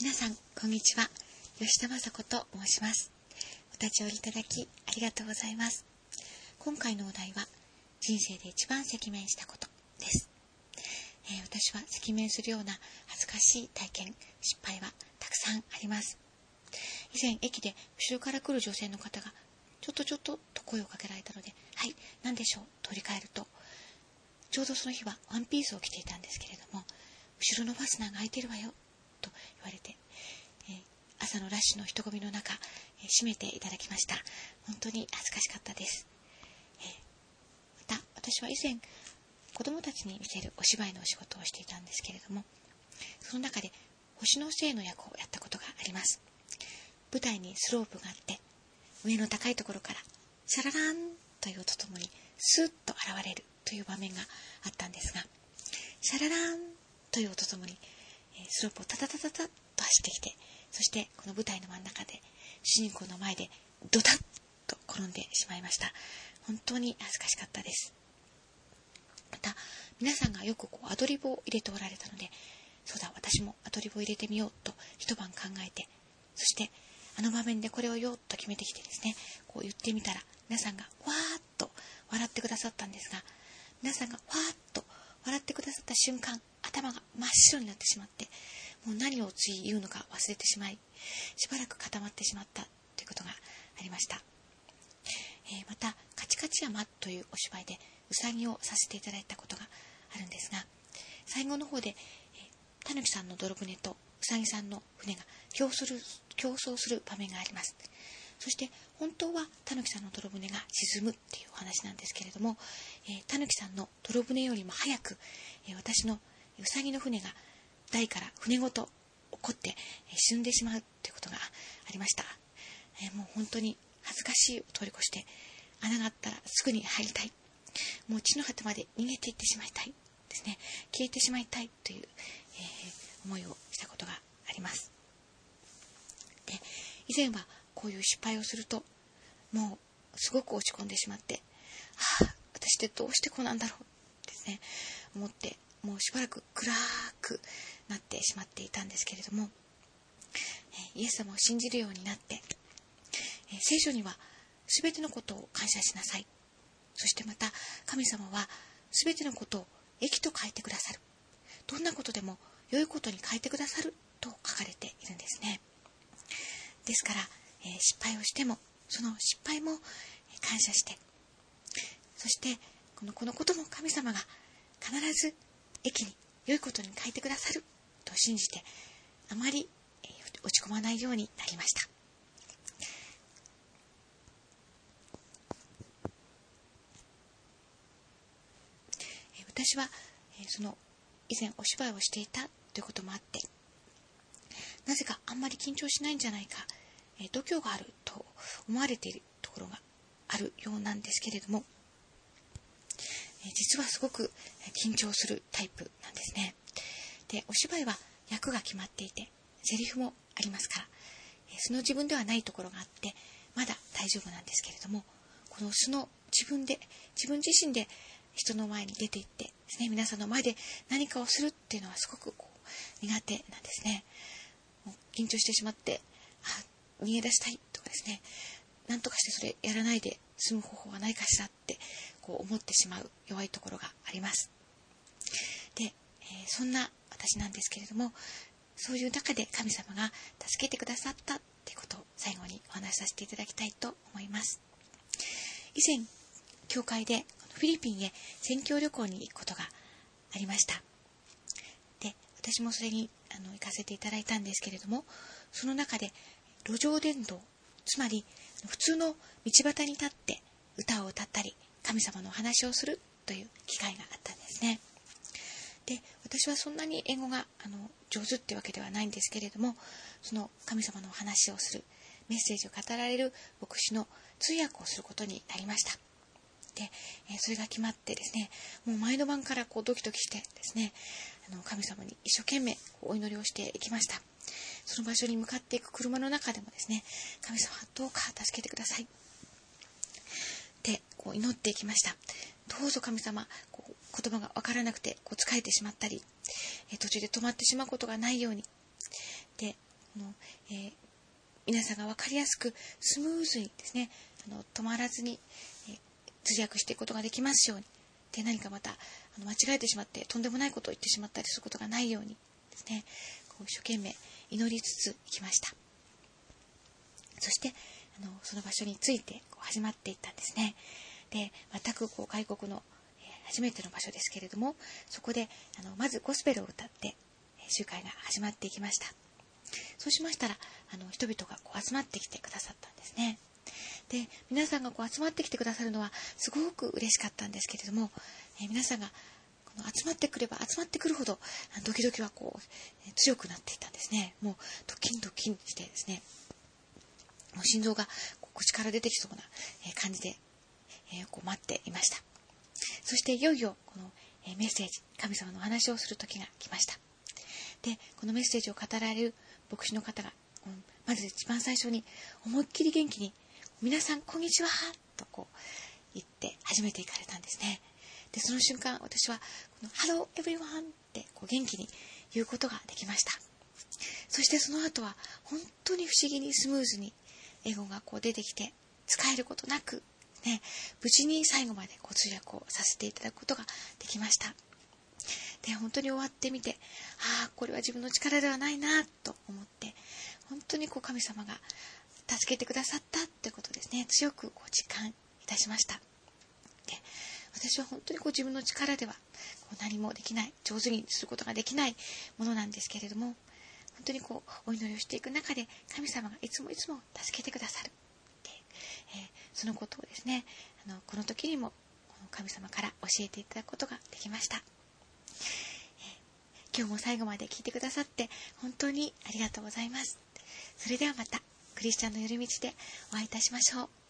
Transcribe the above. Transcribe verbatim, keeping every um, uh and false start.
皆さんこんにちは。吉田雅子と申します。お立ち寄りいただきありがとうございます。今回のお題は人生で一番赤面したことです。えー、私は赤面するような恥ずかしい体験、失敗はたくさんあります。以前駅で後ろから来る女性の方がちょっとちょっとと声をかけられたので、はい、何でしょうと振り返ると、ちょうどその日はワンピースを着ていたんですけれども、後ろのファスナーが開いてるわよと言われて、えー、朝のラッシュの人混みの中、えー、閉めていただきました。本当に恥ずかしかったです。えー、また私は以前子供たちに見せるお芝居のお仕事をしていたんですけれども、その中で星の精の役をやったことがあります。舞台にスロープがあって、上の高いところからシャラランという音ともにスーッと現れるという場面があったんですが、シャラランという音ともにスロープをタタタタタッと走ってきて、そしてこの舞台の真ん中で主人公の前でドタッと転んでしまいました。本当に恥ずかしかったです。また皆さんがよくこうアドリブを入れておられたので、そうだ私もアドリブを入れてみようと一晩考えて、そしてあの場面でこれを言おうと決めてきてですね、こう言ってみたら皆さんがわーっと笑ってくださったんですが、皆さんがわーっと笑ってくださった瞬間、頭が真っ白になってしまって、もう何を次言うのか忘れてしまい、しばらく固まってしまったということがありました。えー、またカチカチ山というお芝居でうさぎをさせていただいたことがあるんですが、最後の方で、えー、たぬきさんの泥船とうさぎさんの船が競争する、競争する場面があります。そして本当はたぬきさんの泥船が沈むっていうお話なんですけれども、えー、たぬきさんの泥船よりも早く、えー、私のうさぎの船が台から船ごと落っこって、えー、沈んでしまうということがありました。えー、もう本当に恥ずかしいを通り越して、穴があったらすぐに入りたい、もう地の果てまで逃げていってしまいたいですね、消えてしまいたいという、えー、思いをしたことがあります。で、以前はこういう失敗をするともうすごく落ち込んでしまって、はあ、私ってどうしてこうなんだろうですね思って、もうしばらく暗くなってしまっていたんですけれども、えー、イエス様を信じるようになって、えー、聖書にはすべてのことを感謝しなさい、そしてまた神様はすべてのことを益と変えてくださる、どんなことでも良いことに変えてくださると書かれているんですね。ですから、えー、失敗をしてもその失敗も感謝して、そしてこのこのことも神様が必ず益に良いことに変えてくださると信じて、あまり、えー、落ち込まないようになりました。えー、私は、えー、その以前お芝居をしていたということもあって、なぜかあんまり緊張しないんじゃないか、えー、度胸があると思われているところがあるようなんですけれども、えー、実はすごく緊張するタイプなんですね。で、お芝居は役が決まっていてセリフもありますから、えー、素の自分ではないところがあってまだ大丈夫なんですけれども、この素の自分で自分自身で人の前に出て行ってですね、皆さんの前で何かをするっていうのはすごくこう苦手なんですね。もう緊張してしまって、あ、逃げ出したいとかですね、なんとかしてそれやらないで済む方法はないかしらってこう思ってしまう弱いところがあります。で、えー、そんな私なんですけれども、そういう中で神様が助けてくださったっていうことを最後にお話しさせていただきたいと思います。以前教会でフィリピンへ宣教旅行に行くことがありました。で、私もそれにあの行かせていただいたんですけれども、その中で路上伝道、つまり普通の道端に立って歌を歌ったり神様のお話をするという機会があったんですね。で、私はそんなに英語があの上手ってわけではないんですけれども、その神様のお話をする、メッセージを語られる牧師の通訳をすることになりました。で、えー、それが決まってですね、もう前の晩からこうドキドキしてですね、あの神様に一生懸命お祈りをしていきました。その場所に向かっていく車の中でもですね、神様どうか助けてくださいってこう祈っていきました。どうぞ神様、こう言葉が分からなくてこう疲れてしまったり、えー、途中で止まってしまうことがないように。で、 の、えー、皆さんが分かりやすくスムーズにですね、あの止まらずに、えー、通訳していくことができますように。で、何かまたあの間違えてしまってとんでもないことを言ってしまったりすることがないようにですね、こう一生懸命祈りつつ行きました。そしてあのその場所に着いてこう始まっていったんですね。で、全くこう外国の、えー、初めての場所ですけれども、そこであのまずゴスペルを歌って、えー、集会が始まっていきました。そうしましたらあの人々がこう集まってきてくださったんですね。で、皆さんがこう集まってきてくださるのはすごく嬉しかったんですけれども、えー、皆さんがこの集まってくれば集まってくるほどドキドキはこう、えー、強くなっていったんですね。もうドキンドキンしてですね、もう心臓がこう口から出てきそうな感じで、えー、こう待っていました。そしていよいよこのメッセージ、神様のお話をする時が来ました。で、このメッセージを語られる牧師の方が、まず一番最初に思いっきり元気に、皆さんこんにちはとこう言って始めていかれたんですね。で、その瞬間私はこの Hello everyone ってこう元気に言うことができました。そしてその後は本当に不思議にスムーズに英語がこう出てきて、使えることなくね、無事に最後までこう通訳をさせていただくことができました。で、本当に終わってみて、ああ、これは自分の力ではないなと思って、本当にこう神様が助けてくださったってことですね、強くこう実感いたしました。で、私は本当にこう自分の力ではこう何もできない、上手にすることができないものなんですけれども、本当にこうお祈りをしていく中で神様がいつもいつも助けてくださる。で、えー、そのことをですね、あのこの時にも神様から教えていただくことができました。今日も最後まで聞いてくださって本当にありがとうございます。それではまたクリスチャンの寄り道でお会いいたしましょう。